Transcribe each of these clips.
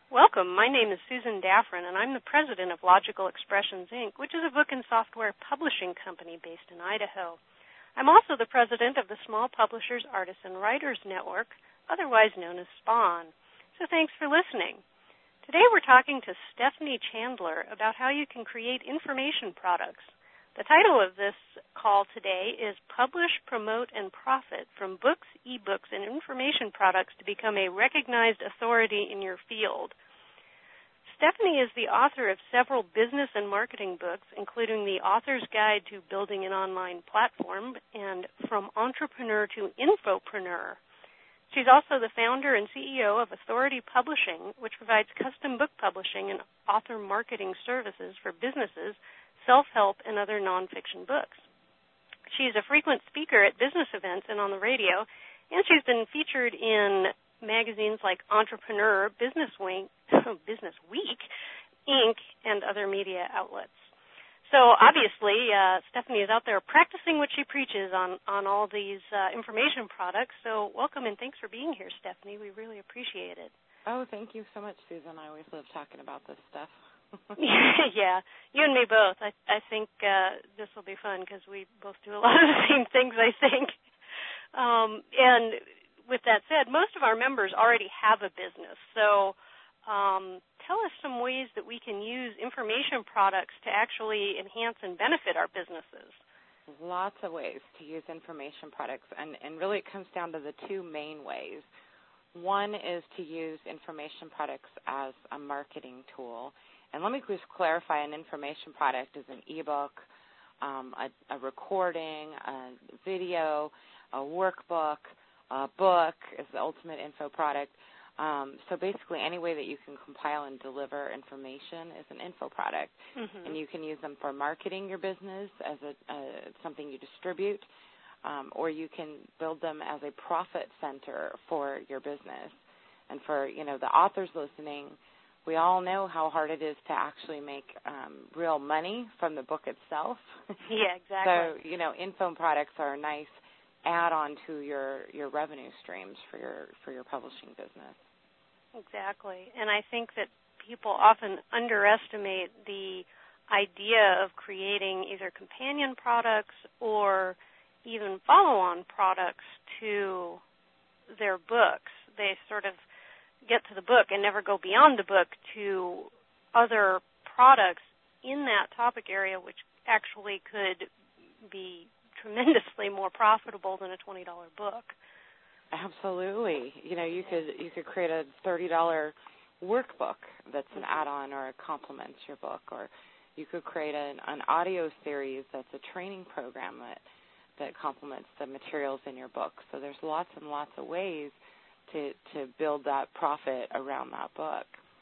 Welcome. My name is Susan Daffron, and I'm the president of Logical Expressions, Inc., which is a book and software publishing company based in Idaho. I'm also the president of the Small Publishers, Artists, and Writers Network, otherwise known as SPAWN. So thanks for listening. Today we're talking to Stephanie Chandler about how you can create information products. The title of this call today is Publish, Promote, and Profit from Books, eBooks, and Information Products to Become a Recognized Authority in Your Field. Stephanie is the author of several business and marketing books, including The Author's Guide to Building an Online Platform and From Entrepreneur to Infopreneur. She's also the founder and CEO of Authority Publishing, which provides custom book publishing and author marketing services for businesses, self-help, and other nonfiction books. She's a frequent speaker at business events and on the radio, and she's been featured in magazines like Entrepreneur, Business Week, Inc., and other media outlets. So obviously, Stephanie is out there practicing what she preaches on all these information products. So welcome and thanks for being here, Stephanie. We really appreciate it. Oh, thank you so much, Susan. I always love talking about this stuff. Yeah, you and me both. I think this will be fun because we both do a lot of the same things, I think. And with that said, most of our members already have a business. So tell us some ways that we can use information products to actually enhance and benefit our businesses. Lots of ways to use information products, and really it comes down to the two main ways. One is to use information products as a marketing tool. And let me just clarify, an information product is an ebook, a recording, a video, a workbook, a book is the ultimate info product. So basically any way that you can compile and deliver information is an info product. Mm-hmm. And you can use them for marketing your business as something you distribute, or you can build them as a profit center for your business. And for, the authors listening, we all know how hard it is to actually make real money from the book itself. Yeah, exactly. So, info products are a nice add-on to your revenue streams for your publishing business. Exactly. And I think that people often underestimate the idea of creating either companion products or even follow-on products to their books. They sort of get to the book and never go beyond the book to other products in that topic area, which actually could be tremendously more profitable than a $20 book. Absolutely. You could create a $30 workbook that's an add-on or it complements your book, or you could create an audio series that's a training program that complements the materials in your book. So there's lots and lots of ways to build that profit around that book.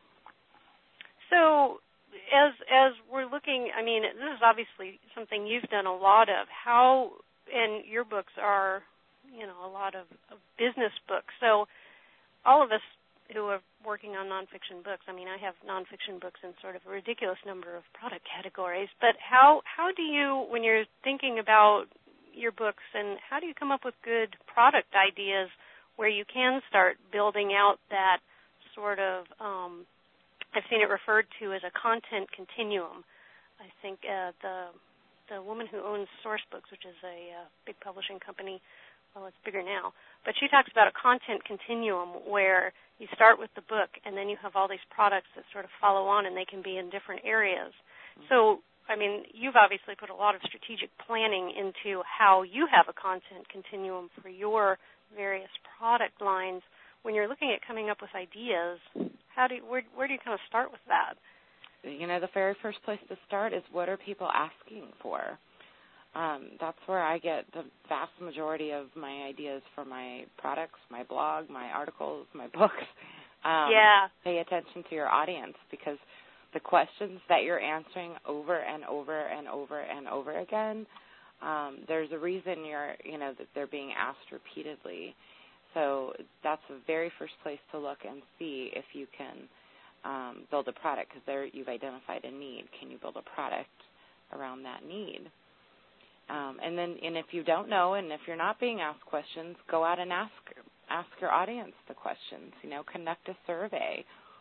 So as we're looking, this is obviously something you've done a lot of. And your books are, a lot of business books. So all of us who are working on nonfiction books, I have nonfiction books in sort of a ridiculous number of product categories, but how do you, when you're thinking about your books, and how do you come up with good product ideas where you can start building out that sort of, I've seen it referred to as a content continuum. I think the woman who owns Sourcebooks, which is a big publishing company, well, it's bigger now, but she talks about a content continuum where you start with the book and then you have all these products that sort of follow on, and they can be in different areas. Mm-hmm. So, you've obviously put a lot of strategic planning into how you have a content continuum for your various product lines. When you're looking at coming up with ideas, where do you kind of start with that? The very first place to start is, what are people asking for? That's where I get the vast majority of my ideas for my products, my blog, my articles, my books. Pay attention to your audience, because the questions that you're answering over and over and over and over again, there's a reason that they're being asked repeatedly. So that's the very first place to look and see if you can build a product, because there you've identified a need. Can you build a product around that need? And if you don't know, and if you're not being asked questions, go out and ask your audience the questions. Conduct a survey,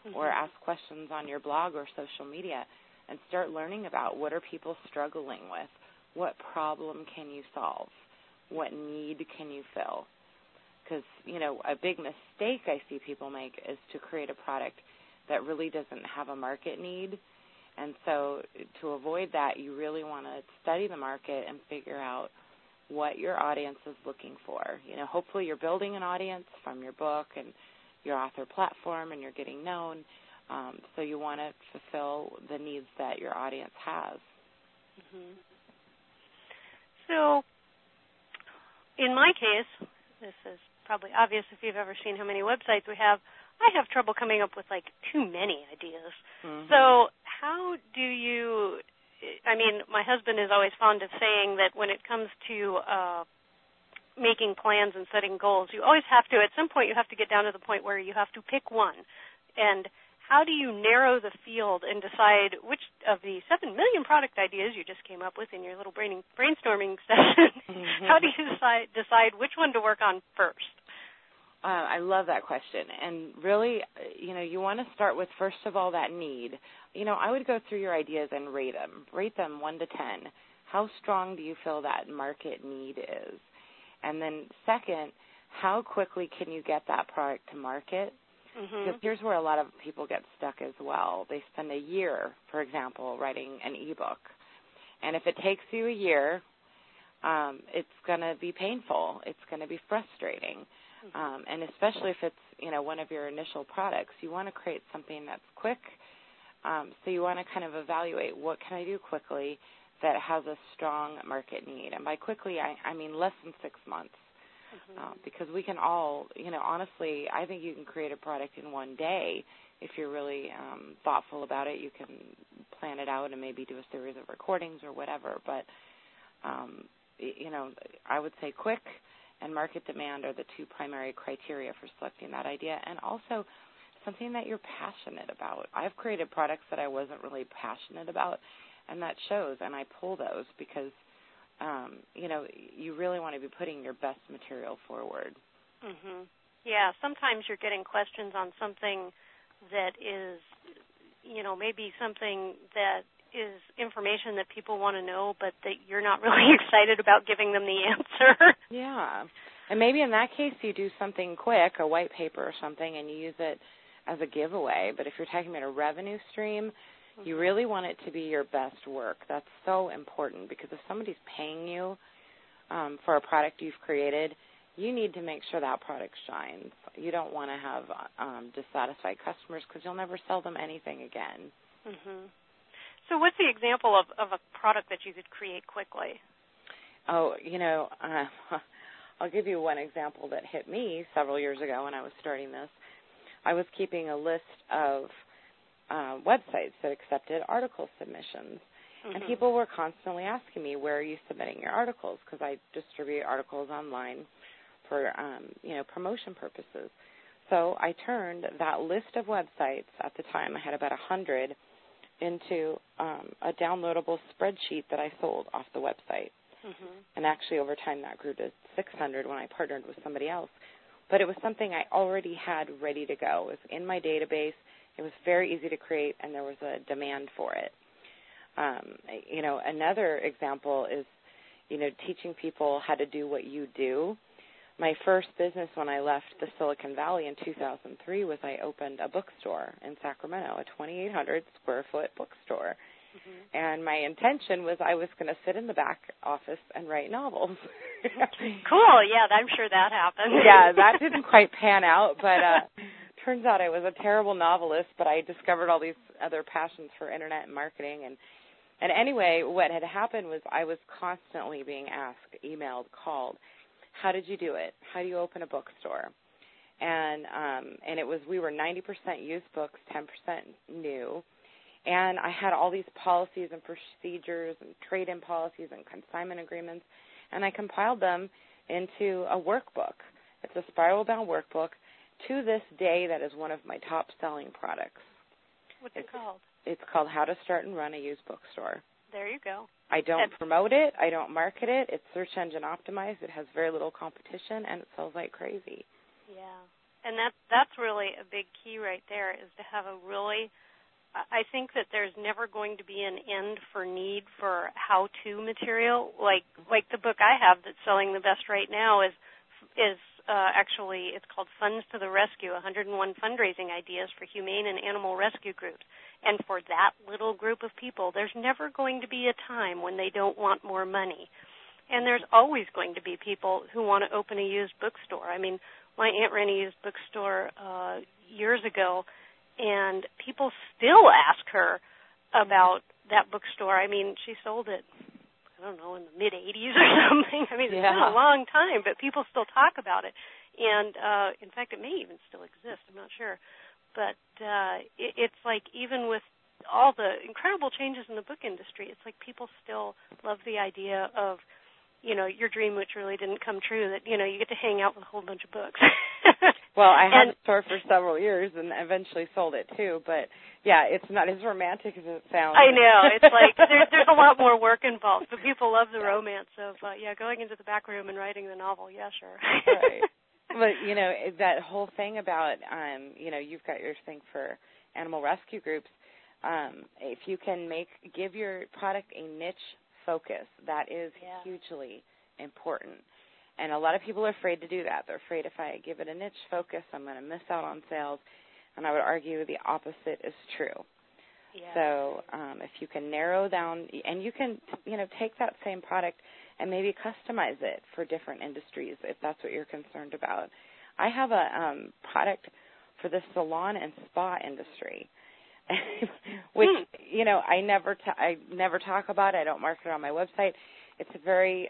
or ask questions on your blog or social media and start learning about what are people struggling with, what problem can you solve, what need can you fill. Because, a big mistake I see people make is to create a product that really doesn't have a market need. And so to avoid that, you really want to study the market and figure out what your audience is looking for. Hopefully you're building an audience from your book and your author platform and you're getting known. So you want to fulfill the needs that your audience has. Mm-hmm. So in my case, this is probably obvious if you've ever seen how many websites we have, I have trouble coming up with, too many ideas. Mm-hmm. So how do you, my husband is always fond of saying that when it comes to making plans and setting goals, you always have to, at some point you have to get down to the point where you have to pick one. And how do you narrow the field and decide which of the 7 million product ideas you just came up with in your little brainstorming session, how do you decide which one to work on first? I love that question. And really, you want to start with, first of all, that need. I would go through your ideas and rate them. Rate them 1 to 10. How strong do you feel that market need is? And then second, how quickly can you get that product to market? Mm-hmm. Because here's where a lot of people get stuck as well. They spend a year, for example, writing an e-book. And if it takes you a year, it's going to be painful. It's going to be frustrating. And especially if it's, one of your initial products, you want to create something that's quick. So you want to kind of evaluate what can I do quickly that has a strong market need. And by quickly, I mean less than 6 months. Because we can all, honestly, I think you can create a product in one day if you're really thoughtful about it. You can plan it out and maybe do a series of recordings or whatever. But, I would say quick and market demand are the 2 primary criteria for selecting that idea, and also something that you're passionate about. I've created products that I wasn't really passionate about, and that shows, and I pull those because you really want to be putting your best material forward. Mm-hmm. Yeah, sometimes you're getting questions on something that is, maybe something that is information that people want to know, but that you're not really excited about giving them the answer. Yeah. And maybe in that case you do something quick, a white paper or something, and you use it as a giveaway. But if you're talking about a revenue stream, you really want it to be your best work. That's so important because if somebody's paying you for a product you've created, you need to make sure that product shines. You don't want to have dissatisfied customers because you'll never sell them anything again. Mm-hmm. So what's the example of a product that you could create quickly? Oh, I'll give you one example that hit me several years ago when I was starting this. I was keeping a list of websites that accepted article submissions. Mm-hmm. And people were constantly asking me, where are you submitting your articles? Because I distribute articles online for, promotion purposes. So I turned that list of websites, at the time I had about 100, into a downloadable spreadsheet that I sold off the website. Mm-hmm. And actually over time that grew to 600 when I partnered with somebody else. But it was something I already had ready to go. It was in my database. It was very easy to create, and there was a demand for it. Another example is, teaching people how to do what you do. My first business when I left the Silicon Valley in 2003 was I opened a bookstore in Sacramento, a 2,800 square foot bookstore. Mm-hmm. And my intention was I was going to sit in the back office and write novels. Cool. Yeah, I'm sure that happened. Yeah, that didn't quite pan out, but turns out I was a terrible novelist, but I discovered all these other passions for Internet and marketing. And anyway, what had happened was I was constantly being asked, emailed, called, how did you do it? How do you open a bookstore? And it was, we were 90% used books, 10% new. And I had all these policies and procedures and trade-in policies and consignment agreements, and I compiled them into a workbook. It's a spiral-bound workbook. To this day, that is one of my top-selling products. What's it called? It's called How to Start and Run a Used Bookstore. There you go. I don't promote it. I don't market it. It's search engine optimized. It has very little competition, and it sells like crazy. Yeah. And that's really a big key right there, is to have a really, I think that there's never going to be an end for need for how-to material. Like the book I have that's selling the best right now is actually, it's called Funds to the Rescue, 101 Fundraising Ideas for Humane and Animal Rescue Groups. And for that little group of people, there's never going to be a time when they don't want more money. And there's always going to be people who want to open a used bookstore. I mean, my Aunt ran a used bookstore years ago, and people still ask her about that bookstore. I mean, she sold it, I don't know, in the mid-'80s or something. I mean, it's been a long time, but people still talk about it. And, in fact, it may even still exist. I'm not sure. But it's like, even with all the incredible changes in the book industry, it's like people still love the idea of, your dream, which really didn't come true, that, you get to hang out with a whole bunch of books. Well, I had a store for several years and eventually sold it too, but yeah, it's not as romantic as it sounds. I know. It's like there's a lot more work involved, but people love the romance of going into the back room and writing the novel. Yeah, sure. Right. But that whole thing about you've got your thing for animal rescue groups. If you can give your product a niche focus, that is hugely important. And a lot of people are afraid to do that. They're afraid if I give it a niche focus, I'm going to miss out on sales. And I would argue the opposite is true. Yeah. So if you can narrow down, and you can, take that same product and maybe customize it for different industries if that's what you're concerned about. I have a product for the salon and spa industry, which, I never talk about. I don't market it on my website. It's a very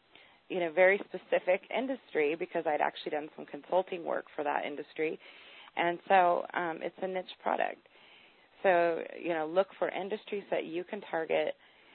very specific industry because I'd actually done some consulting work for that industry. And so it's a niche product. So, look for industries that you can target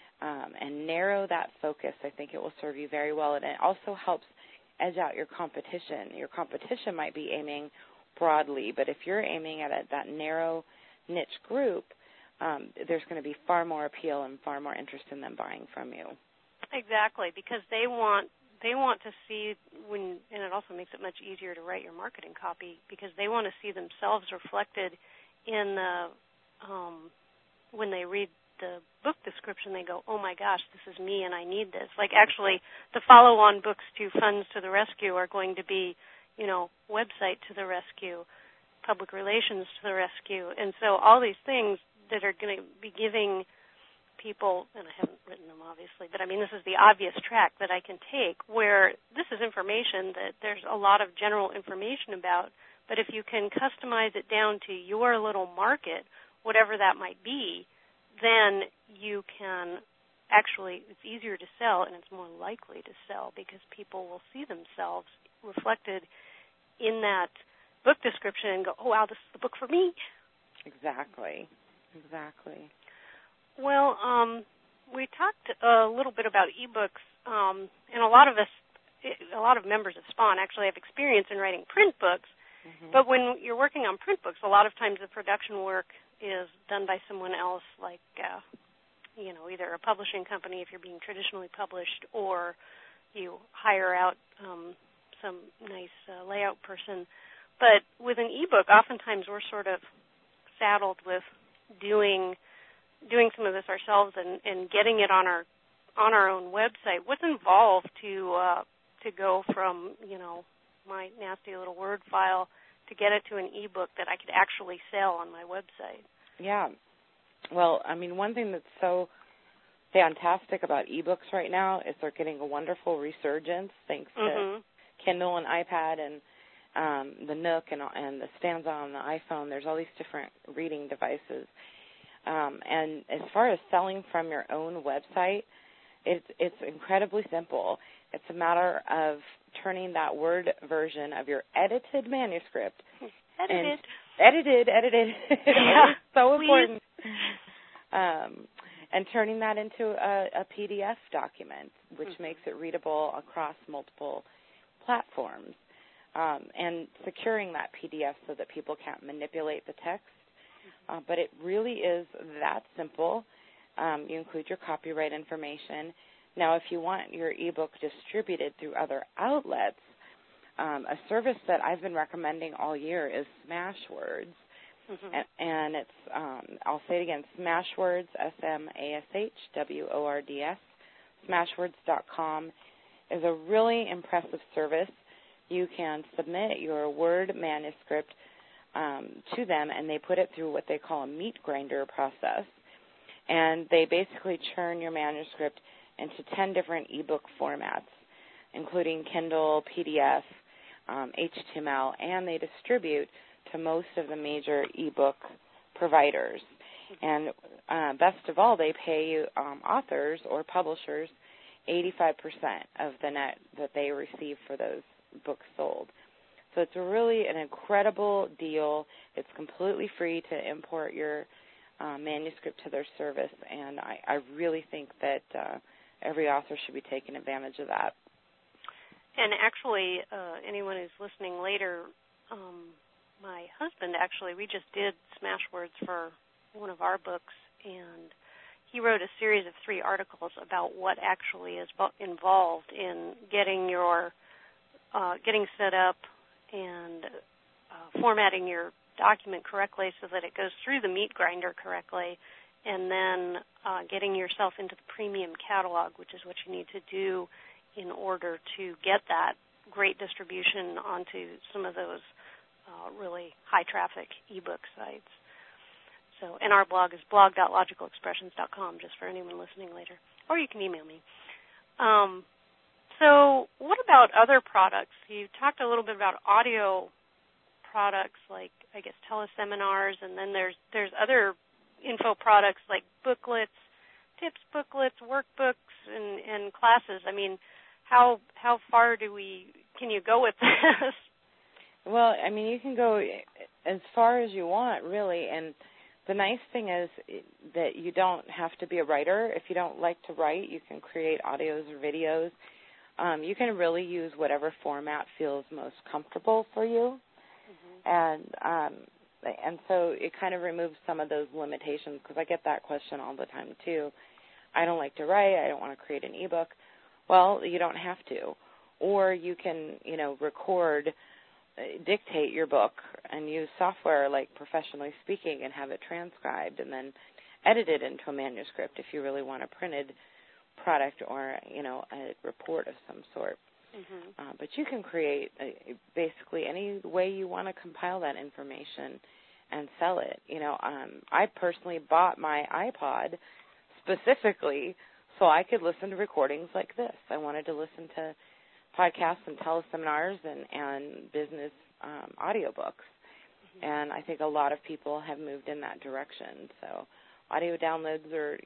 and narrow that focus. I think it will serve you very well. And it also helps edge out your competition. Your competition might be aiming broadly, but if you're aiming at that narrow niche group, there's going to be far more appeal and far more interest in them buying from you. Exactly, because they want to see and it also makes it much easier to write your marketing copy because they want to see themselves reflected in the when they read the book description, they go, oh my gosh, this is me and I need this. Like actually the follow-on books to Funds to the Rescue are going to be, Website to the Rescue, Public Relations to the Rescue. And so all these things that are going to be giving people, and I haven't written them obviously, but I mean this is the obvious track that I can take where this is information that there's a lot of general information about, but if you can customize it down to your little market, whatever that might be, then you can actually, it's easier to sell and it's more likely to sell because people will see themselves reflected in that book description and go, oh wow, this is the book for me. Exactly. Well, we talked a little bit about ebooks, and a lot of members of SPAWN actually have experience in writing print books. Mm-hmm. But when you're working on print books, a lot of times the production work is done by someone else, like either a publishing company if you're being traditionally published, or you hire out some nice layout person. But with an ebook, oftentimes we're sort of saddled with doing some of this ourselves and getting it on our own website. What's involved to go from my nasty little Word file to get it to an ebook that I could actually sell on my website? Yeah. Well, I mean, one thing that's so fantastic about ebooks right now is they're getting a wonderful resurgence thanks to Kindle and iPad and the Nook and the Stanza on the iPhone. There's all these different reading devices. And as far as selling from your own website, it's incredibly simple. It's a matter of turning that Word version of your edited manuscript. Edited. Yeah, so important. And turning that into a PDF document, which makes it readable across multiple platforms. And securing that PDF so that people can't manipulate the text. But it really is that simple. You include your copyright information. Now, if you want your ebook distributed through other outlets, A service that I've been recommending all year is Smashwords. And it's, I'll say it again, Smashwords, SMASHWORDS, Smashwords.com is a really impressive service. You can submit your Word manuscript to them, and they put it through what they call a meat grinder process. And they basically churn your manuscript into 10 different ebook formats, including Kindle, PDF, HTML, and they distribute to most of the major ebook providers. And best of all, they pay you authors or publishers 85% of the net that they receive for those books sold. So it's really an incredible deal. It's completely free to import your manuscript to their service, and I really think that every author should be taking advantage of that. And actually, anyone who's listening later, my husband we just did Smashwords for one of our books, and he wrote a series of 3 articles about what actually is involved in getting your getting set up and formatting your document correctly so that it goes through the meat grinder correctly, and then getting yourself into the premium catalog, which is what you need to do in order to get that great distribution onto some of those really high-traffic ebook sites. So, and our blog is blog.logicalexpressions.com, just for anyone listening later. Or you can email me. So what about other products? You talked a little bit about audio products like, I guess, teleseminars, and then there's other info products like booklets, tips booklets, workbooks, and classes. I mean, how far can you go with this? Well, I mean, you can go as far as you want, really, and the nice thing is that you don't have to be a writer. If you don't like to write, you can create audios or videos. You can really use whatever format feels most comfortable for you, and so it kind of removes some of those limitations, because I get that question all the time too. I don't like to write. I don't want to create an ebook. Well, you don't have to, or you can, record, dictate your book and use software like Professionally Speaking and have it transcribed and then edit it into a manuscript if you really want a printed product or, a report of some sort. But you can create basically any way you want to compile that information and sell it. I personally bought my iPod specifically so I could listen to recordings like this. I wanted to listen to podcasts and teleseminars and business audiobooks. And I think a lot of people have moved in that direction. So audio downloads are,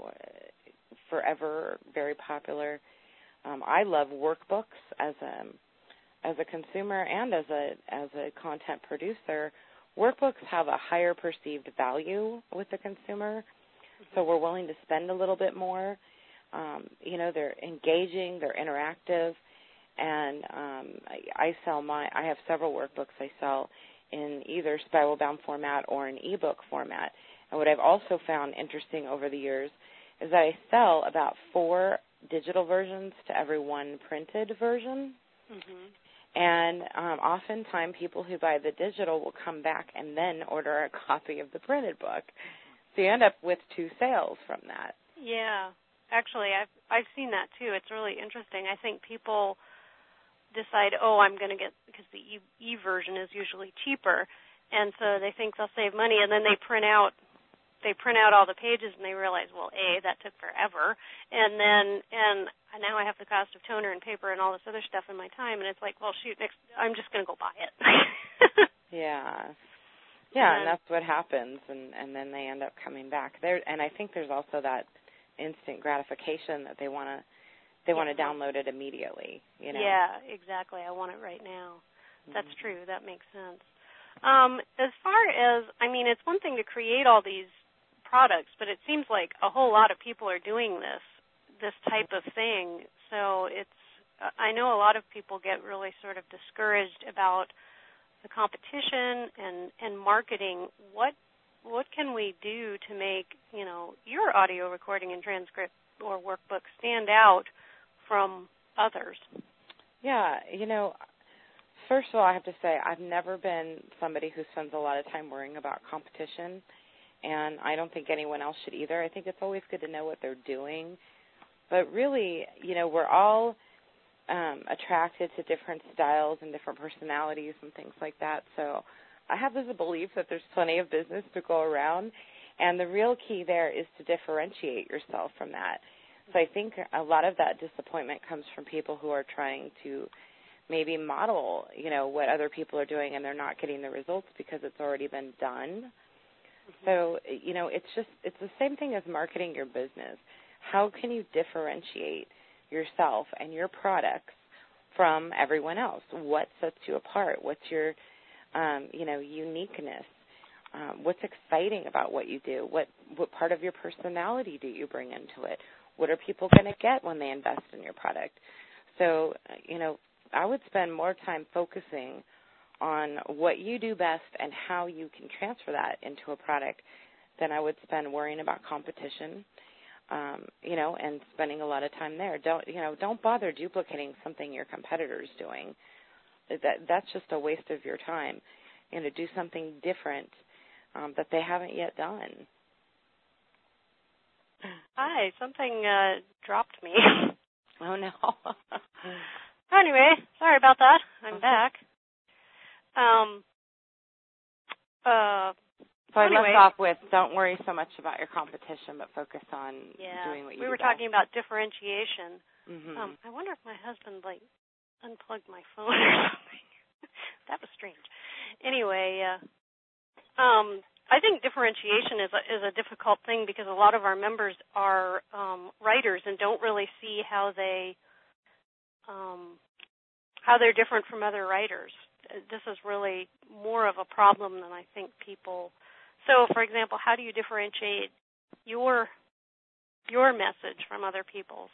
forever very popular. I love workbooks as a consumer and as a content producer. Workbooks have a higher perceived value with the consumer, so we're willing to spend a little bit more. They're engaging, they're interactive, and I have several workbooks I sell in either spiral bound format or an ebook format. And what I've also found interesting over the years is that I sell about 4 digital versions to every 1 printed version. And oftentimes people who buy the digital will come back and then order a copy of the printed book. So you end up with 2 sales from that. Yeah. Actually, I've seen that too. It's really interesting. I think people decide, I'm going to get, because the e-version is usually cheaper, and so they think they'll save money, and then they print out all the pages, and they realize, well, that took forever, and now I have the cost of toner and paper and all this other stuff in my time, and it's like, well, shoot, I'm just going to go buy it. Yeah, and that's what happens, and then they end up coming back there. And I think there's also that instant gratification that they want to download it immediately. Yeah, exactly. I want it right now. That's true. That makes sense. As far as, it's one thing to create all these products, but it seems like a whole lot of people are doing this type of thing. So I know a lot of people get really sort of discouraged about the competition and marketing. What can we do to make, your audio recording and transcript or workbook stand out from others? Yeah, first of all, I have to say I've never been somebody who spends a lot of time worrying about competition, and I don't think anyone else should either. I think it's always good to know what they're doing. But really, we're all attracted to different styles and different personalities and things like that. So I have this belief that there's plenty of business to go around, and the real key there is to differentiate yourself from that. So I think a lot of that disappointment comes from people who are trying to maybe model, what other people are doing, and they're not getting the results because it's already been done. So, it's the same thing as marketing your business. How can you differentiate yourself and your products from everyone else? What sets you apart? What's your, uniqueness? What's exciting about what you do? What part of your personality do you bring into it? What are people going to get when they invest in your product? So, I would spend more time focusing on what you do best and how you can transfer that into a product than I would spend worrying about competition, and spending a lot of time there. Don't bother duplicating something your competitor's doing. That's just a waste of your time. Do something different that they haven't yet done. Hi, something dropped me. Oh, no. Anyway, sorry about that. I'm back. So I left off with don't worry so much about your competition, but focus on doing what you do. We were talking about differentiation. Mm-hmm. I wonder if my husband, unplugged my phone or something. That was strange. Anyway, I think differentiation is a difficult thing because a lot of our members are writers and don't really see how they're different from other writers. This is really more of a problem than I think people. So, for example, how do you differentiate your message from other people's?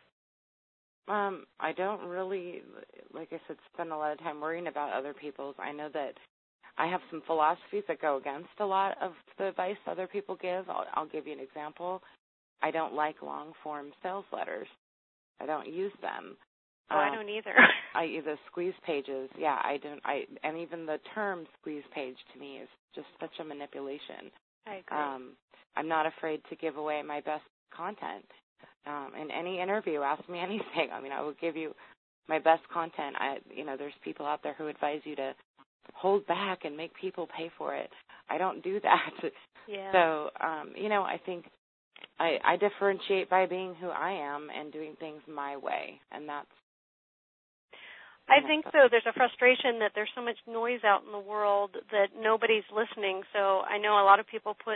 I don't really, like I said, spend a lot of time worrying about other people's. I know that I have some philosophies that go against a lot of the advice other people give. I'll give you an example. I don't like long-form sales letters. I don't use them. Oh, I don't either. The squeeze pages, I don't. And even the term squeeze page to me is just such a manipulation. I agree. I'm not afraid to give away my best content. In any interview, ask me anything. I will give you my best content. There's people out there who advise you to hold back and make people pay for it. I don't do that. Yeah. So, I think I differentiate by being who I am and doing things my way, and that's. I think so. There's a frustration that there's so much noise out in the world that nobody's listening. So I know a lot of people put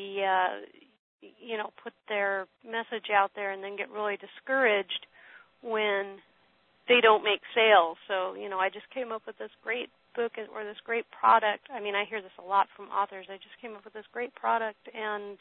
put their message out there and then get really discouraged when they don't make sales. So, I just came up with this great book or this great product. I hear this a lot from authors. I just came up with this great product and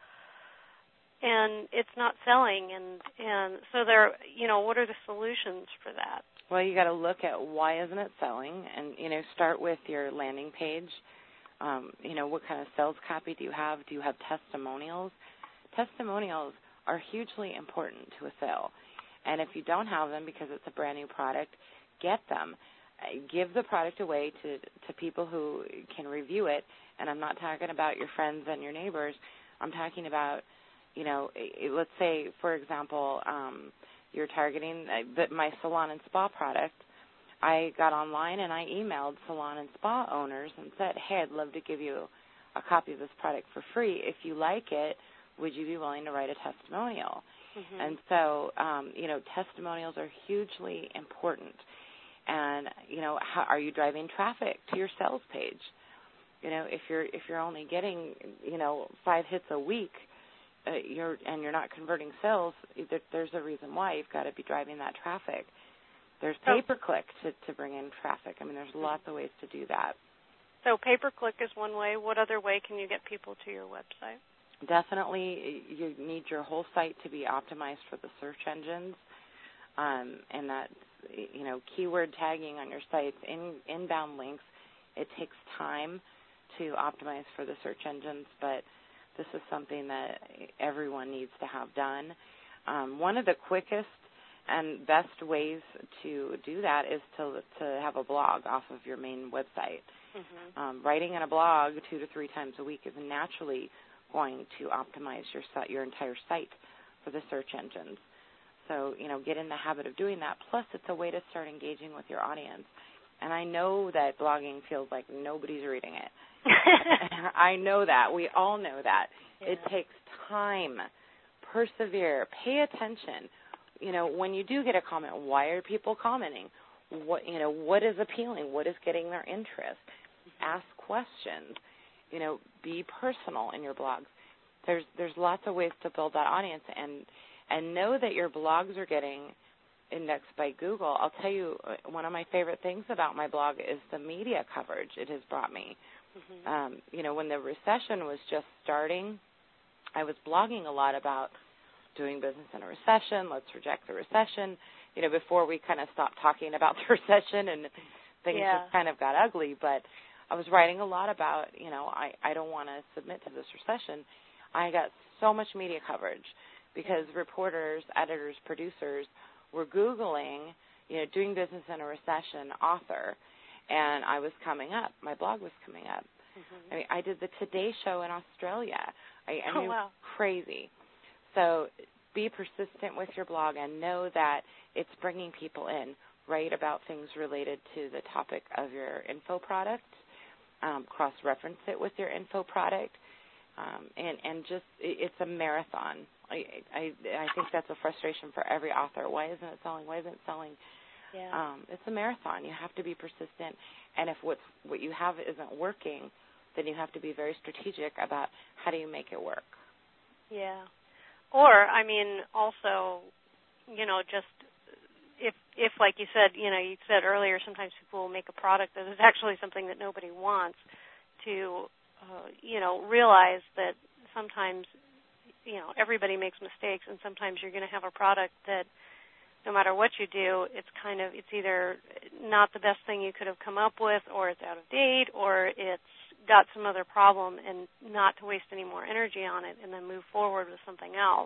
it's not selling. And so what are the solutions for that? Well, you got to look at why isn't it selling, and start with your landing page. What kind of sales copy do you have? Do you have testimonials? Testimonials are hugely important to a sale, and if you don't have them because it's a brand new product, get them. Give the product away to people who can review it. And I'm not talking about your friends and your neighbors. I'm talking about, let's say, for example, you're targeting my salon and spa product. I got online and I emailed salon and spa owners and said, hey, I'd love to give you a copy of this product for free. If you like it, would you be willing to write a testimonial? Mm-hmm. And so, testimonials are hugely important. And, how are you driving traffic to your sales page? If you're only getting, 5 hits a week, you're not converting sales, there's a reason why. You've got to be driving that traffic. There's pay-per-click to bring in traffic. There's lots of ways to do that. So pay-per-click is one way. What other way can you get people to your website? Definitely, you need your whole site to be optimized for the search engines, and that's, keyword tagging on your sites, inbound links. It takes time to optimize for the search engines, but this is something that everyone needs to have done. One of the quickest And best ways to do that is to have a blog off of your main website. Mm-hmm. Writing in a blog 2 to 3 times a week is naturally going to optimize your entire site for the search engines. So, get in the habit of doing that. Plus, it's a way to start engaging with your audience. And I know that blogging feels like nobody's reading it. I know that. We all know that. Yeah. It takes time. Persevere. Pay attention. When you do get a comment, why are people commenting? What is appealing? What is getting their interest? Ask questions. Be personal in your blogs. There's lots of ways to build that audience, and know that your blogs are getting indexed by Google. I'll tell you, one of my favorite things about my blog is the media coverage it has brought me. Mm-hmm. When the recession was just starting, I was blogging a lot about doing business in a recession, let's reject the recession, before we kind of stopped talking about the recession and things just kind of got ugly. But I was writing a lot about, I don't want to submit to this recession. I got so much media coverage because reporters, editors, producers were Googling, doing business in a recession, author, and I was coming up. My blog was coming up. Mm-hmm. I mean, I did the Today Show in Australia. I mean, wow. Crazy. So be persistent with your blog and know that it's bringing people in. Write about things related to the topic of your info product. Cross-reference it with your info product. And just it's a marathon. I think that's a frustration for every author. Why isn't it selling? Why isn't it selling? Yeah. It's a marathon. You have to be persistent. And if what you have isn't working, then you have to be very strategic about how do you make it work. Yeah. Or, also, just if like you said, you said earlier, sometimes people will make a product that is actually something that nobody wants, to, realize that sometimes, everybody makes mistakes, and sometimes you're going to have a product that no matter what you do, it's either not the best thing you could have come up with, or it's out of date, or it's got some other problem, and not to waste any more energy on it and then move forward with something else.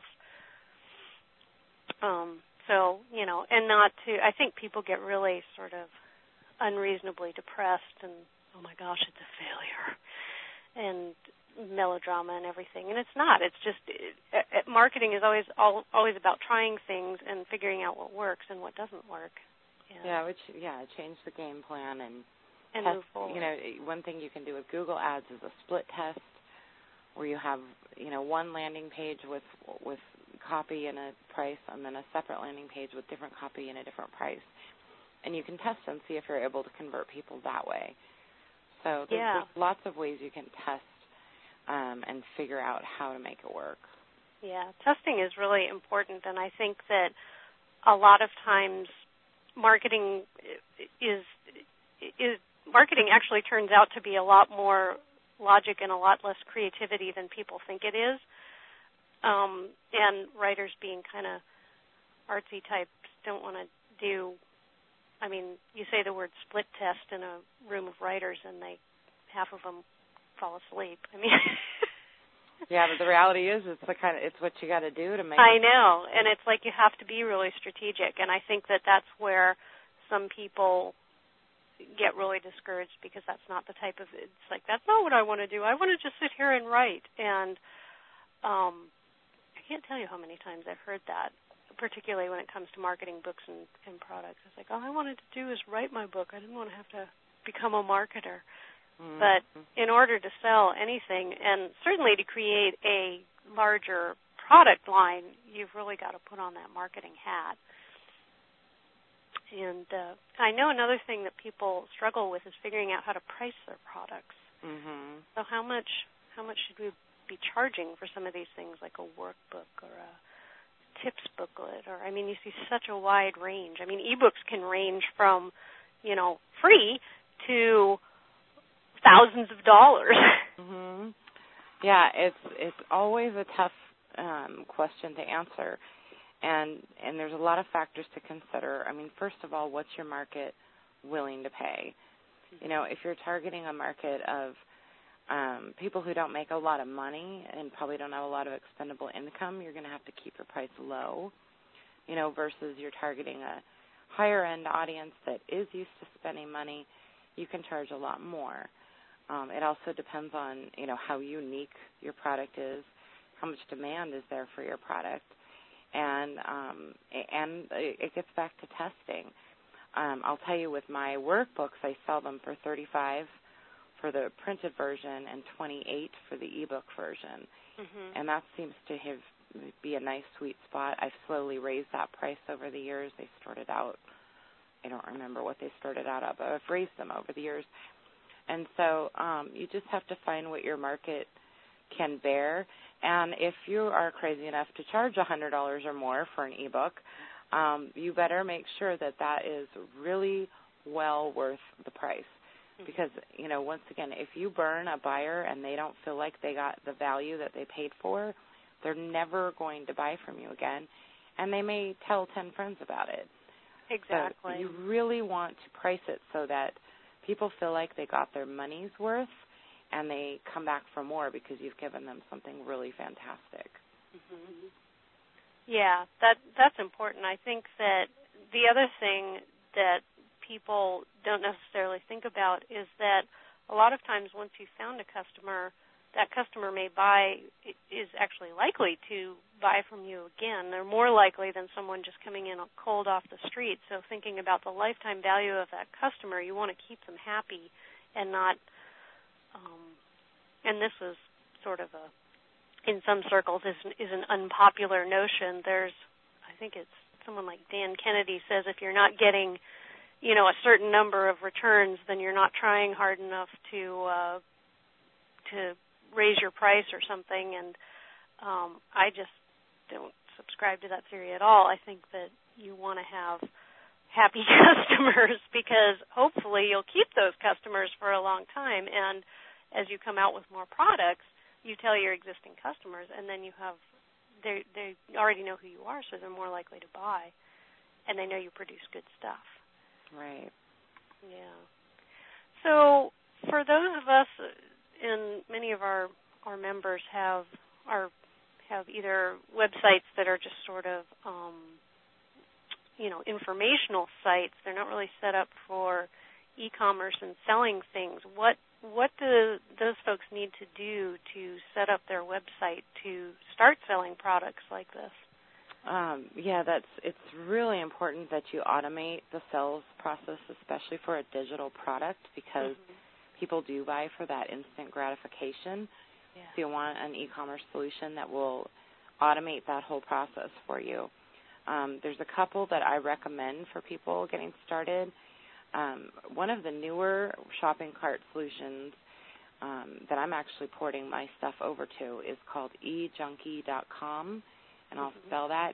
And not to, I think people get really sort of unreasonably depressed and, oh my gosh, it's a failure, and melodrama and everything. And it's not. It's just, marketing is always about trying things and figuring out what works and what doesn't work. Change the game plan and test, move forward. One thing you can do with Google Ads is a split test where you have, one landing page with copy and a price, and then a separate landing page with different copy and a different price. And you can test and see if you're able to convert people that way. So there's lots of ways you can test and figure out how to make it work. Yeah, testing is really important, and I think that a lot of times marketing actually turns out to be a lot more logic and a lot less creativity than people think it is. And writers, being kind of artsy types, don't want to do, you say the word split test in a room of writers and half of them fall asleep. Yeah, but the reality is it's what you got to do to make I know, and it's like you have to be really strategic, and I think that that's where some people get really discouraged, because that's not the type of, it's like, that's not what I want to do. I want to just sit here and write. And I can't tell you how many times I've heard that, particularly when it comes to marketing books and products. It's like, all I wanted to do is write my book. I didn't want to have to become a marketer. Mm-hmm. But in order to sell anything, and certainly to create a larger product line, you've really got to put on that marketing hat. And I know another thing that people struggle with is figuring out how to price their products. Mm-hmm. So how much should we be charging for some of these things, like a workbook or a tips booklet? Or, you see such a wide range. Ebooks can range from, free to thousands of dollars. Mm-hmm. Yeah, it's always a tough question to answer. And there's a lot of factors to consider. First of all, what's your market willing to pay? If you're targeting a market of people who don't make a lot of money and probably don't have a lot of expendable income, you're going to have to keep your price low. versus you're targeting a higher-end audience that is used to spending money, you can charge a lot more. It also depends on, how unique your product is, how much demand is there for your product, and it gets back to testing. I'll tell you, with my workbooks, I sell them for $35 for the printed version and $28 for the ebook version, and that seems to be a nice sweet spot. I've slowly raised that price over the years. They started out, I don't remember what they started out at, but I've raised them over the years. And so you just have to find what your market can bear. And if you are crazy enough to charge $100 or more for an ebook, you better make sure that is really well worth the price. Because, once again, if you burn a buyer and they don't feel like they got the value that they paid for, they're never going to buy from you again, and they may tell 10 friends about it. Exactly. So you really want to price it so that people feel like they got their money's worth and they come back for more because you've given them something really fantastic. Yeah, that's important. I think that the other thing that people don't necessarily think about is that a lot of times once you've found a customer, that customer is actually likely to buy from you again. They're more likely than someone just coming in cold off the street. So thinking about the lifetime value of that customer, you want to keep them happy and not, and this is sort of in some circles is an unpopular notion. I think it's someone like Dan Kennedy says, if you're not getting a certain number of returns, then you're not trying hard enough to raise your price or something. And I just don't subscribe to that theory at all. I think that you want to have happy customers because hopefully you'll keep those customers for a long time. And as you come out with more products, you tell your existing customers, and then they already know who you are, so they're more likely to buy, and they know you produce good stuff. Right. Yeah. So for those of us, and many of our members have either websites that are just sort of informational sites. They're not really set up for e-commerce and selling things. What do those folks need to do to set up their website to start selling products like this? It's really important that you automate the sales process, especially for a digital product, because people do buy for that instant gratification. Yeah. So you want an e-commerce solution that will automate that whole process for you. There's a couple that I recommend for people getting started. One of the newer shopping cart solutions that I'm actually porting my stuff over to is called eJunkie.com, and I'll spell that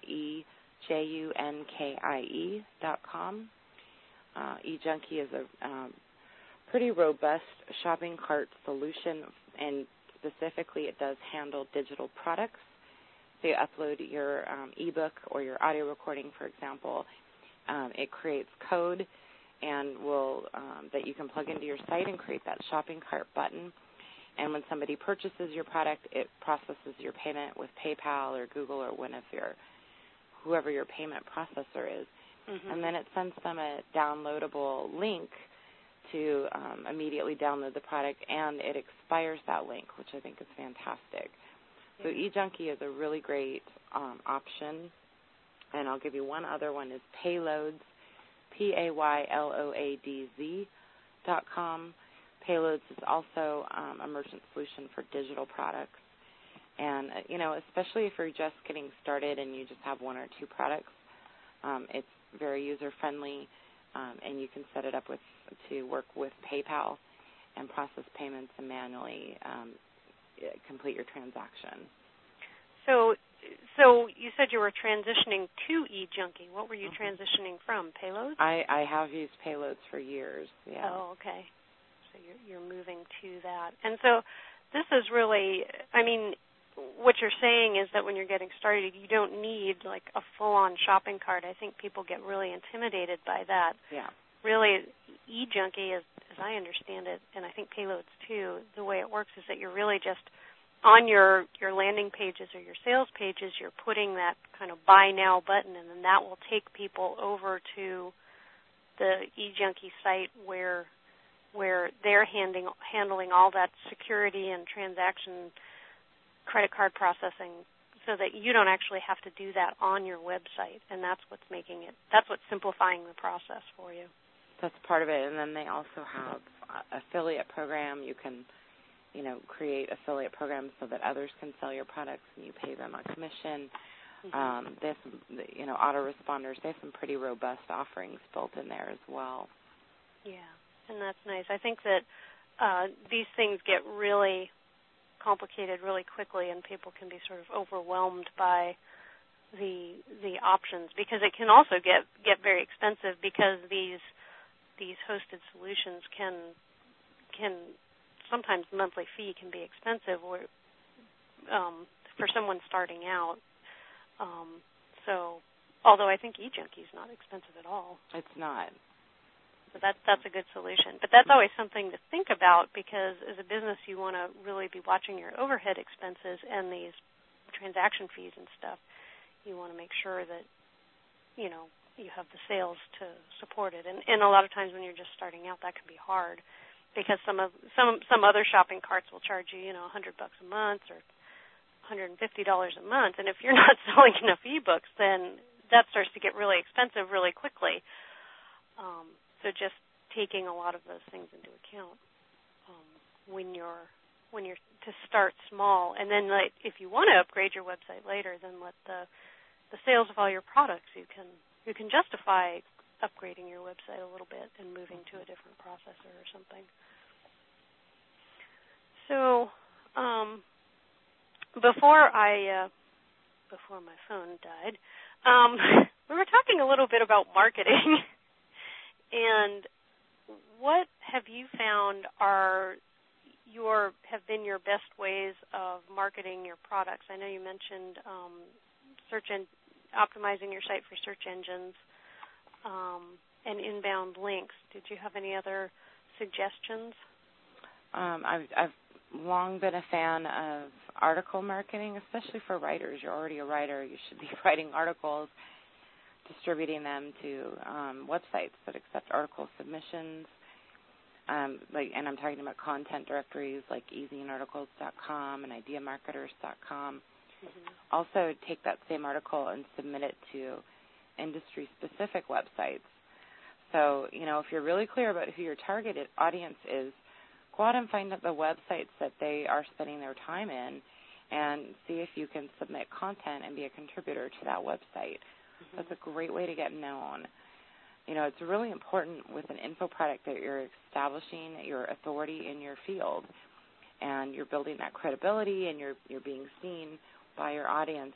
EJUNKIE.com. eJunkie is a pretty robust shopping cart solution, and specifically it does handle digital products. So you upload your ebook or your audio recording, for example. It creates code and will that you can plug into your site and create that shopping cart button. And when somebody purchases your product, it processes your payment with PayPal or Google or whoever your payment processor is. And then it sends them a downloadable link to immediately download the product, and it expires that link, which I think is fantastic. So eJunkie is a really great option. And I'll give you one other one is Payloads, PAYLOADZ.com. Payloads is also a merchant solution for digital products. And, especially if you're just getting started and you just have one or two products, it's very user-friendly, and you can set it up to work with PayPal and process payments and manually complete your transaction. So you said you were transitioning to eJunkie. What were you transitioning from, Payloads? I have used Payloads for years, yeah. Oh, okay. So you're moving to that. And so this is really, what you're saying is that when you're getting started, you don't need like a full-on shopping cart. I think people get really intimidated by that. Yeah. Really, eJunkie, as I understand it, and I think Payloads too, the way it works is that you're really just on your landing pages or your sales pages, you're putting that kind of buy now button, and then that will take people over to the eJunkie site where they're handling all that security and transaction credit card processing, so that you don't actually have to do that on your website, and that's what's simplifying the process for you. That's part of it, and then they also have affiliate program. You can, create affiliate programs so that others can sell your products and you pay them a commission. Mm-hmm. They have some, autoresponders. They have some pretty robust offerings built in there as well. Yeah, and that's nice. I think that these things get really complicated really quickly, and people can be sort of overwhelmed by the options, because it can also get very expensive, because these hosted solutions can sometimes the monthly fee can be expensive for someone starting out. So although I think eJunkie is not expensive at all. It's not. So that's a good solution. But that's always something to think about, because as a business you want to really be watching your overhead expenses and these transaction fees and stuff. You want to make sure that, you have the sales to support it. And a lot of times when you're just starting out, that can be hard, because some other shopping carts will charge you, $100 a month or $150 a month. And if you're not selling enough ebooks, then that starts to get really expensive really quickly. So just taking a lot of those things into account when you're to start small, and then if you want to upgrade your website later, then let the sales of all your products, you can justify upgrading your website a little bit and moving to a different processor or something. So before my phone died, we were talking a little bit about marketing. And what have you found have been your best ways of marketing your products? I know you mentioned optimizing your site for search engines and inbound links. Did you have any other suggestions? I've long been a fan of article marketing, especially for writers. You're already a writer. You should be writing articles, distributing them to websites that accept article submissions, and I'm talking about content directories like easyinarticles.com and ideamarketers.com. Mm-hmm. Also, take that same article and submit it to industry-specific websites. So, if you're really clear about who your targeted audience is, go out and find out the websites that they are spending their time in and see if you can submit content and be a contributor to that website. That's a great way to get known. It's really important with an info product that you're establishing your authority in your field, and you're building that credibility, and you're being seen by your audience,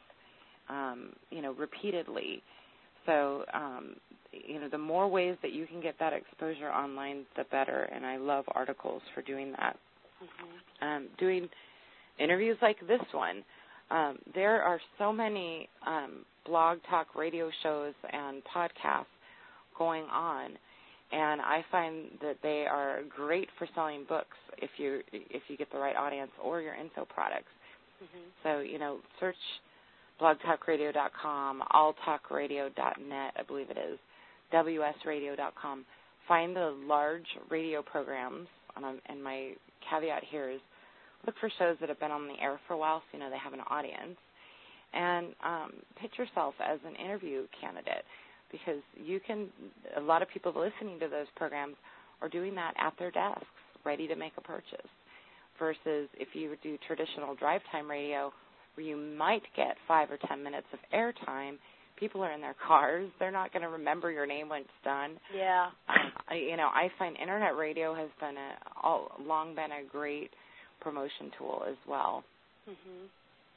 repeatedly. So, the more ways that you can get that exposure online, the better. And I love articles for doing that. Mm-hmm. Doing interviews like this one. There are so many blog talk radio shows and podcasts going on, and I find that they are great for selling books if you get the right audience or your info products. Mm-hmm. So, search blogtalkradio.com, alltalkradio.net, I believe it is, wsradio.com. Find the large radio programs, and my caveat here is look for shows that have been on the air for a while, so they have an audience, and pitch yourself as an interview candidate, because a lot of people listening to those programs are doing that at their desks, ready to make a purchase, versus if you do traditional drive time radio where you might get 5 or 10 minutes of airtime. People are in their cars. They're not going to remember your name when it's done. Yeah. I find internet radio has long been a great promotion tool as well. Mhm.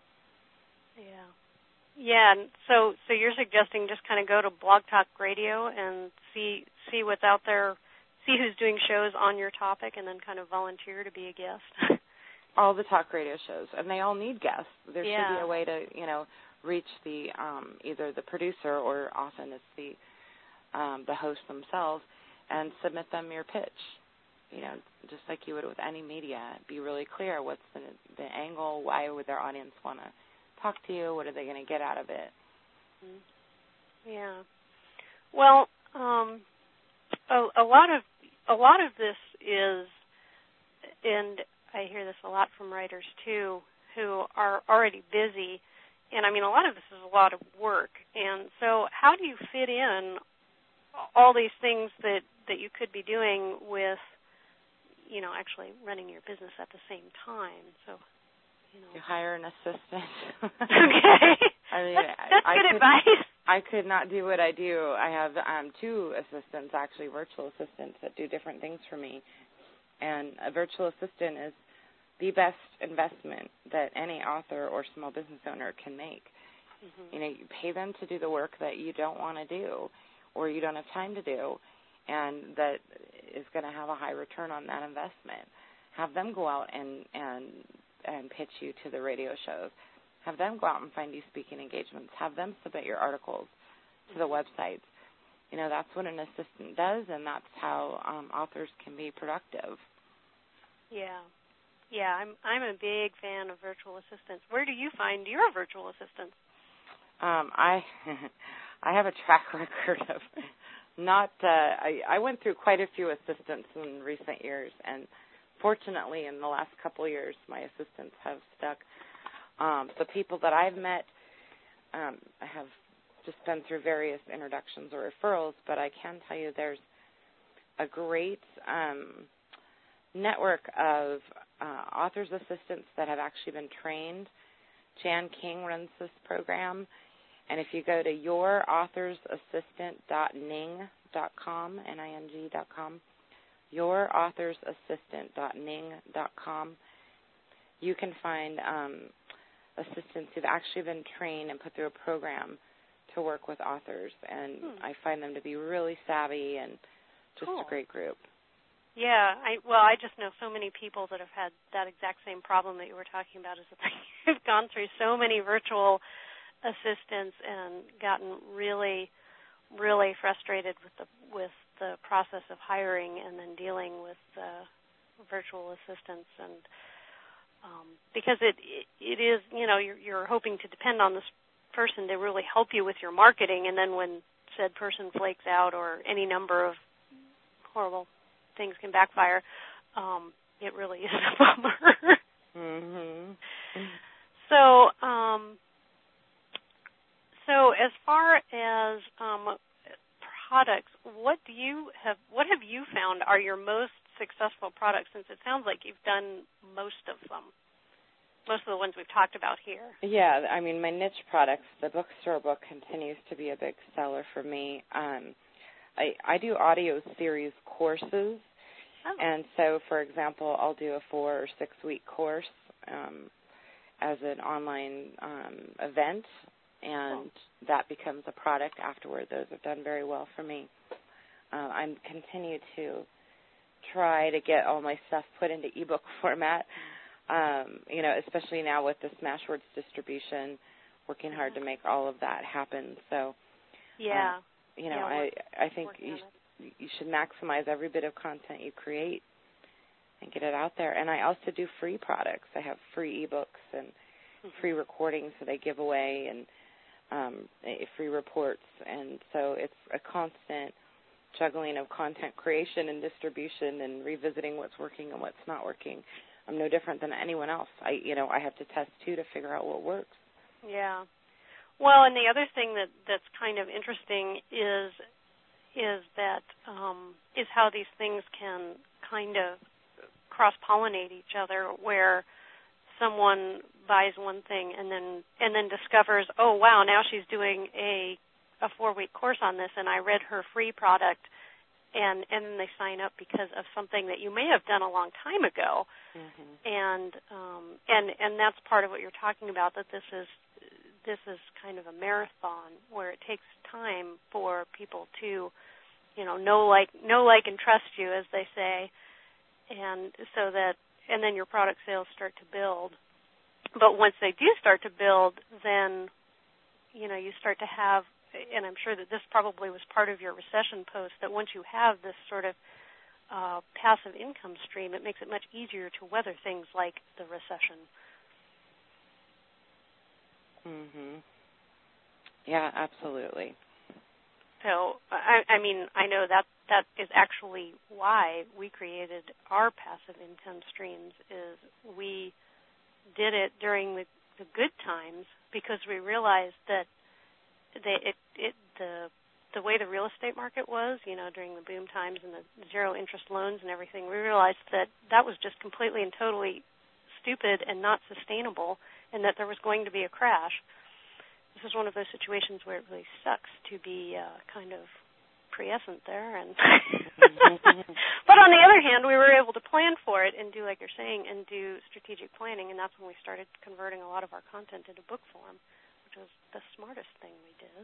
Yeah. And so you're suggesting just kind of go to Blog Talk Radio and see what's out there, see who's doing shows on your topic, and then kind of volunteer to be a guest. All the talk radio shows, and they all need guests. There should be a way to reach the either the producer, or often it's the host themselves, and submit them your pitch. just like you would with any media, be really clear what's the angle, why would their audience want to talk to you, what are they going to get out of it. Yeah. Well, a lot of this is, and I hear this a lot from writers too, who are already busy, and I mean a lot of this is a lot of work. And so, how do you fit in all these things that you could be doing with, actually running your business at the same time? So, you hire an assistant. Okay. I mean, that's good advice. I could not do what I do. I have 2 assistants, actually, virtual assistants that do different things for me. And a virtual assistant is the best investment that any author or small business owner can make. Mm-hmm. You pay them to do the work that you don't want to do or you don't have time to do, and that is going to have a high return on that investment. Have them go out and pitch you to the radio shows. Have them go out and find you speaking engagements. Have them submit your articles to the websites. That's what an assistant does, and that's how authors can be productive. Yeah. Yeah, I'm a big fan of virtual assistants. Where do you find your virtual assistants? I have a track record of not. I went through quite a few assistants in recent years, and fortunately, in the last couple of years, my assistants have stuck. The people that I've met, I have just been through various introductions or referrals, but I can tell you there's a great network of authors' assistants that have actually been trained. Jan King runs this program, and if you go to yourauthorsassistant.ning.com, Ning.com, yourauthorsassistant.ning.com, you can find assistants who've actually been trained and put through a program to work with authors, and I find them to be really savvy and just a great group. Yeah, I just know so many people that have had that exact same problem that you were talking about, is that they've gone through so many virtual assistants and gotten really, really frustrated with the process of hiring and then dealing with virtual assistants, and because it is, you're hoping to depend on this person to really help you with your marketing, and then when said person flakes out or any number of horrible things can backfire, it really is a bummer. Mm-hmm. So as far as products, what have you found are your most successful products, since it sounds like you've done most of them, most of the ones we've talked about here? Yeah, I mean, my niche products, the bookstore book continues to be a big seller for me. I do audio series courses, and so, for example, I'll do a 4 or 6 week course as an online event, and that becomes a product afterward. Those have done very well for me. I continue to try to get all my stuff put into ebook format, especially now with the Smashwords distribution, working hard to make all of that happen. So, I think you should maximize every bit of content you create and get it out there. And I also do free products. I have free ebooks and free recordings that I give away, and free reports. And so it's a constant juggling of content creation and distribution and revisiting what's working and what's not working. I'm no different than anyone else. I have to test too to figure out what works. Yeah. Well, and the other thing that's kind of interesting is how these things can kind of cross-pollinate each other, where someone buys one thing and then discovers, oh wow, now she's doing a 4-week course on this, and I read her free product, and then they sign up because of something that you may have done a long time ago, and that's part of what you're talking about, that this is kind of a marathon where it takes time for people to, know, like, and trust you, as they say, and then your product sales start to build. But once they do start to build, then, you start to have, and I'm sure that this probably was part of your recession post, that once you have this sort of passive income stream, it makes it much easier to weather things like the recession. Mhm. Yeah, absolutely. So, I mean, I know that is actually why we created our passive income streams. Is we did it during the good times because we realized that the way the real estate market was, during the boom times and the zero interest loans and everything, we realized that was just completely and totally stupid and not sustainable, and that there was going to be a crash. This is one of those situations where it really sucks to be kind of prescient there. And but on the other hand, we were able to plan for it and do, like you're saying, and do strategic planning, and that's when we started converting a lot of our content into book form, which was the smartest thing we did.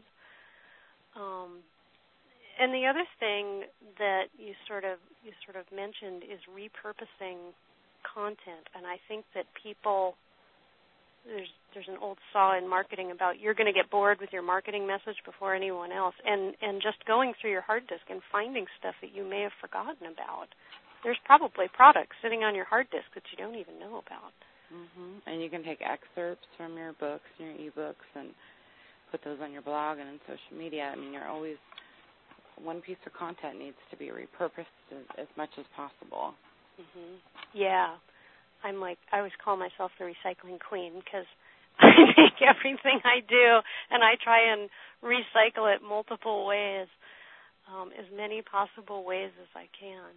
And the other thing that you sort of mentioned is repurposing content, and I think that people, there's an old saw in marketing about you're going to get bored with your marketing message before anyone else, and just going through your hard disk and finding stuff that you may have forgotten about. There's probably products sitting on your hard disk that you don't even know about. Mhm. And you can take excerpts from your books, your ebooks, and put those on your blog and on social media. I mean, you're always, one piece of content needs to be repurposed as much as possible. Mhm. Yeah. I always call myself the recycling queen because I make everything I do, and I try and recycle it multiple ways, as many possible ways as I can.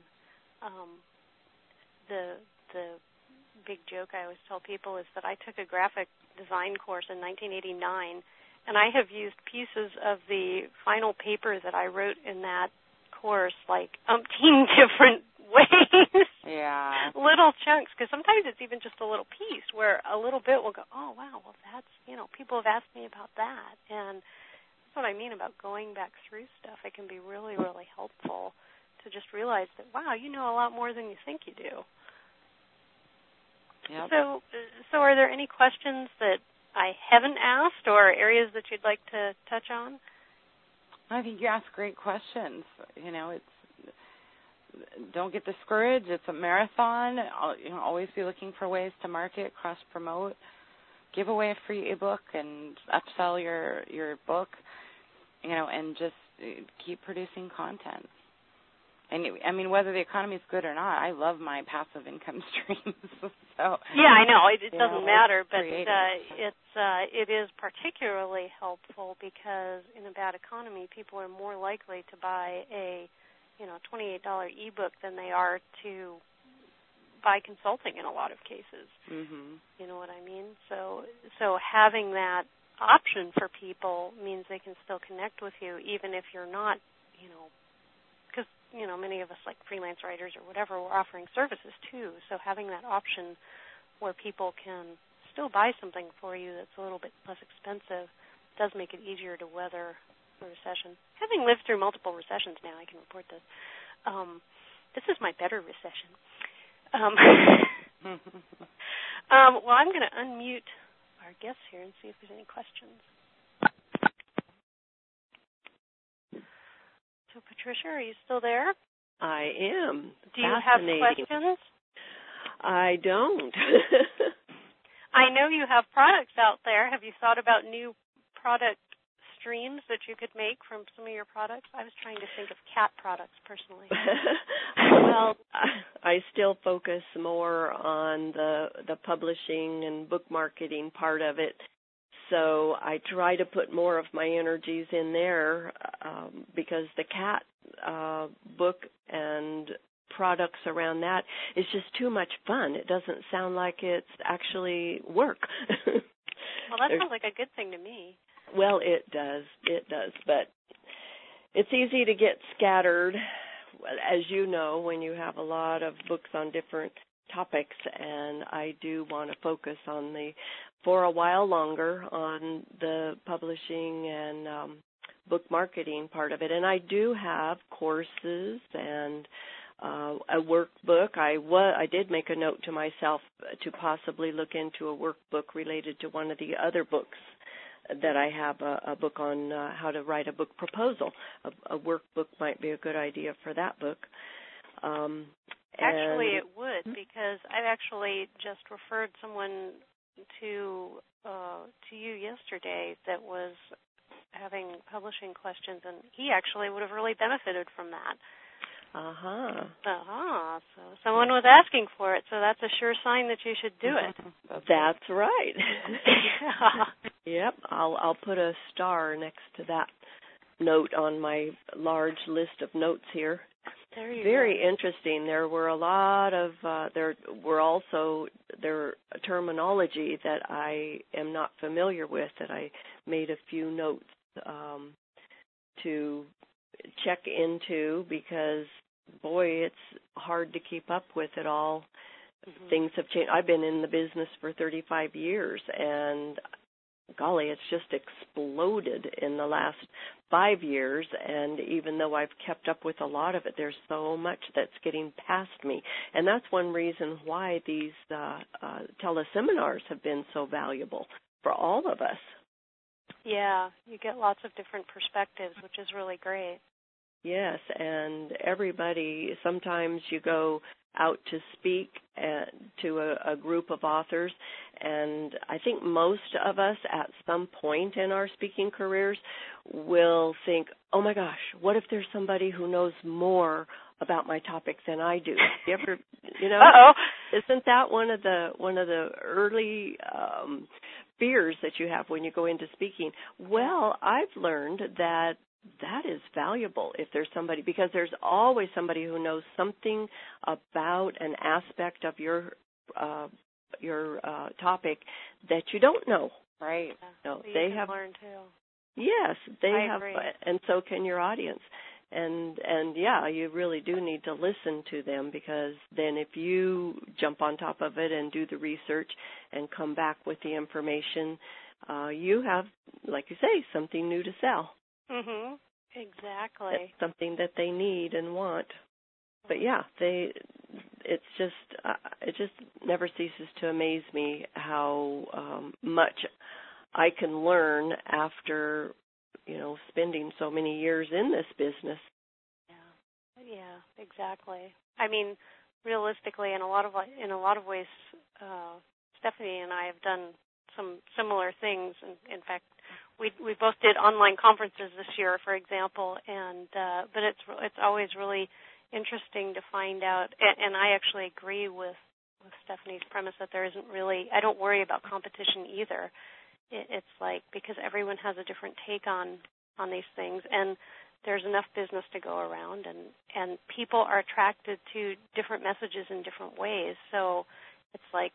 The big joke I always tell people is that I took a graphic design course in 1989, and I have used pieces of the final paper that I wrote in that course like umpteen different ways. Yeah. Little chunks, because sometimes it's even just a little piece where a little bit will go, oh, wow, well, that's, people have asked me about that. And that's what I mean about going back through stuff. It can be really, really helpful to just realize that, wow, you know a lot more than you think you do. Yep. So are there any questions that I haven't asked or areas that you'd like to touch on? I think you ask great questions. Don't get discouraged. It's a marathon. Always be looking for ways to market, cross-promote, give away a free ebook and upsell your book, and just keep producing content. And I mean, whether the economy is good or not, I love my passive income streams. So yeah, I know it doesn't matter, but it is particularly helpful because in a bad economy, people are more likely to buy a $28 ebook than they are to buy consulting in a lot of cases. Mm-hmm. You know what I mean? So having that option for people means they can still connect with you even if you're not, because many of us, like freelance writers or whatever, we're offering services too. So having that option where people can still buy something for you that's a little bit less expensive does make it easier to weather the recession. Having lived through multiple recessions now, I can report this. This is my better recession. Well, I'm going to unmute our guests here and see if there's any questions. So, Patricia, are you still there? I am. Do you have questions? I don't. I know you have products out there. Have you thought about new product streams that you could make from some of your products? I was trying to think of cat products personally. Well, I still focus more on the publishing and book marketing part of it. So I try to put more of my energies in there because the cat book and products around that is just too much fun. It doesn't sound like it's actually work. Well, that sounds like a good thing to me. Well, it does. It does. But it's easy to get scattered, as you know, when you have a lot of books on different topics, and I do want to focus on for a while longer on the publishing and book marketing part of it. And I do have courses and a workbook. I did make a note to myself to possibly look into a workbook related to one of the other books that I have, a book on how to write a book proposal. A workbook might be a good idea for that book. Actually, it would, because I've actually just referred someone to you yesterday that was having publishing questions, and he actually would have really benefited from that. So someone was asking for it, so that's a sure sign that you should do it. That's right. Yeah. Yep, I'll put a star next to that note on my large list of notes here. There you Very go. interesting. There were a lot of there terminology that I am not familiar with, that I made a few notes to check into, because boy, it's hard to keep up with it all. Mm-hmm. Things have changed. I've been in the business for 35 years, and golly, it's just exploded in the last 5 years. And even though I've kept up with a lot of it, there's so much that's getting past me. And that's one reason why these teleseminars have been so valuable for all of us. Yeah, you get lots of different perspectives, which is really great. Yes, and everybody, sometimes you go out to speak to a group of authors, and I think most of us at some point in our speaking careers will think, oh my gosh, what if there's somebody who knows more about my topic than I do? You ever, isn't that one of the early fears that you have when you go into speaking? Well, I've learned that is valuable if there's somebody, because there's always somebody who knows something about an aspect of your topic that you don't know. Right. So they have learned too. Yes, they have, agree. And so can your audience. And yeah, you really do need to listen to them, because then if you jump on top of it and do the research and come back with the information, you have, like you say, something new to sell. Mhm. Exactly. It's something that they need and want. But yeah, it just never ceases to amaze me how much I can learn after, spending so many years in this business. Yeah, exactly. I mean, realistically, in a lot of ways, Stephanie and I have done some similar things. And in fact, we both did online conferences this year, for example. And but it's always really interesting to find out. And I actually agree with Stephanie's premise that there isn't really. I don't worry about competition either. It's like, because everyone has a different take on these things, and there's enough business to go around, and people are attracted to different messages in different ways. So it's like,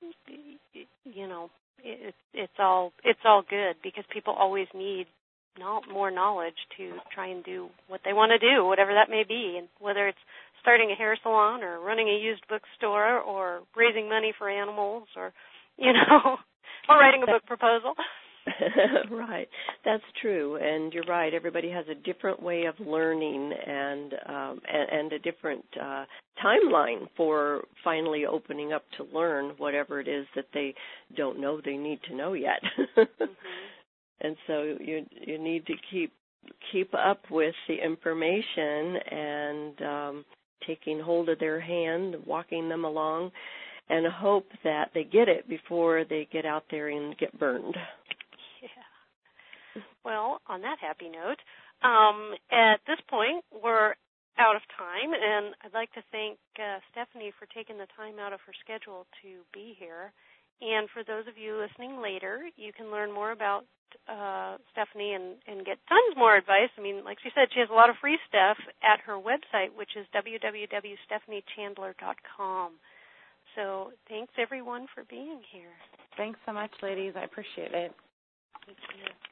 it's all good, because people always need more knowledge to try and do what they want to do, whatever that may be, and whether it's starting a hair salon or running a used bookstore or raising money for animals or or writing a book proposal. Right, that's true, and you're right. Everybody has a different way of learning and a different timeline for finally opening up to learn whatever it is that they don't know they need to know yet. Mm-hmm. And so you need to keep up with the information and taking hold of their hand, walking them along, and hope that they get it before they get out there and get burned. Yeah. Well, on that happy note, at this point, we're out of time, and I'd like to thank Stephanie for taking the time out of her schedule to be here. And for those of you listening later, you can learn more about Stephanie and get tons more advice. I mean, like she said, she has a lot of free stuff at her website, which is www.stephaniechandler.com. So thanks, everyone, for being here. Thanks so much, ladies. I appreciate it. Thank you.